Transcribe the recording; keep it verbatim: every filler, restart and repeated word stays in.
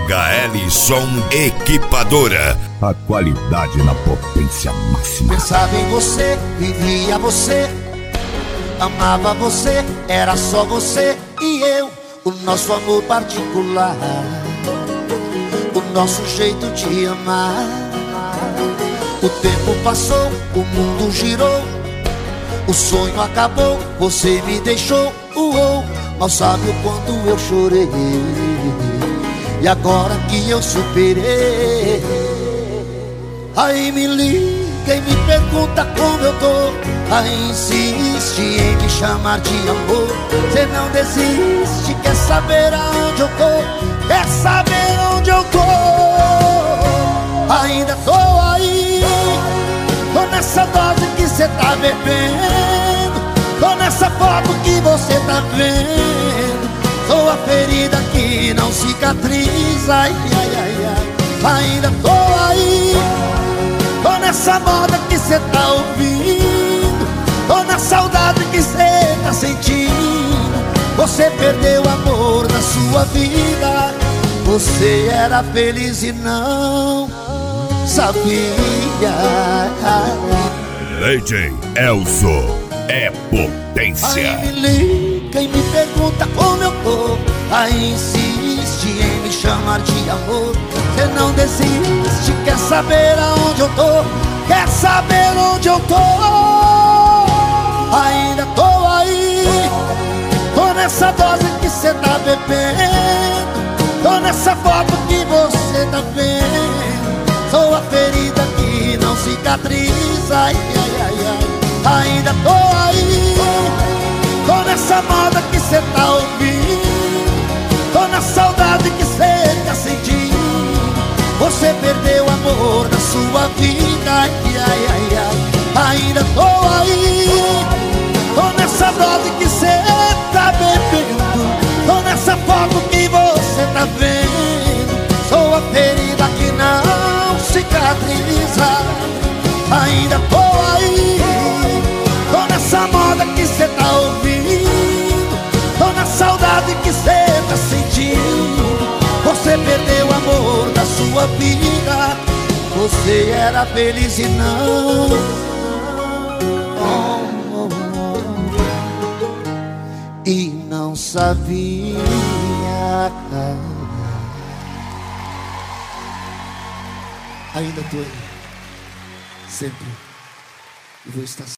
H L Som Equipadora. A qualidade na potência máxima. Pensava em você, vivia você, amava você, era só você e eu. O nosso amor particular, o nosso jeito de amar. O tempo passou, o mundo girou, o sonho acabou, você me deixou. Uou, mal sabe o quanto eu chorei. E agora que eu superei, aí me liga e me pergunta como eu tô. Aí insiste em me chamar de amor. Cê não desiste, quer saber aonde eu tô, quer saber onde eu tô. Ainda tô aí, tô nessa dose que cê tá bebendo, tô nessa foto que você tá vendo. Sou a ferida que não cicatriza, ai, ai, ai, ai. Ainda tô aí, tô nessa moda que cê tá ouvindo, tô na saudade que cê tá sentindo. Você perdeu o amor da sua vida, você era feliz e não sabia. D J Elzo é potência. Aí me liga e me pergunta como eu tô, aí insiste em me chamar de amor. Você não desiste, quer saber aonde eu tô, quer saber onde eu tô. Ainda tô aí, tô nessa dose que cê tá bebendo, tô nessa foto que você tá vendo. Sou a ferida que não cicatriza, ai, ai, ai, ai. Ainda tô aí, tô nessa moda que cê tá ouvindo, tô na saudade que cê tá sentindo. Você perdeu o amor da sua vida, ai, ai, ai, ai. Ainda tô aí, tô nessa dose que cê tá bebendo, tô nessa foto que você tá vendo. Sou a ferida que não cicatriza. Ainda tô aí, tô nessa moda que cê tá ouvindo, tô na saudade que cê tá sentindo. Você perdeu o amor da sua vida, você era feliz e não oh, oh, oh, e não sabia. Ainda tô aí, sempre, e vou estar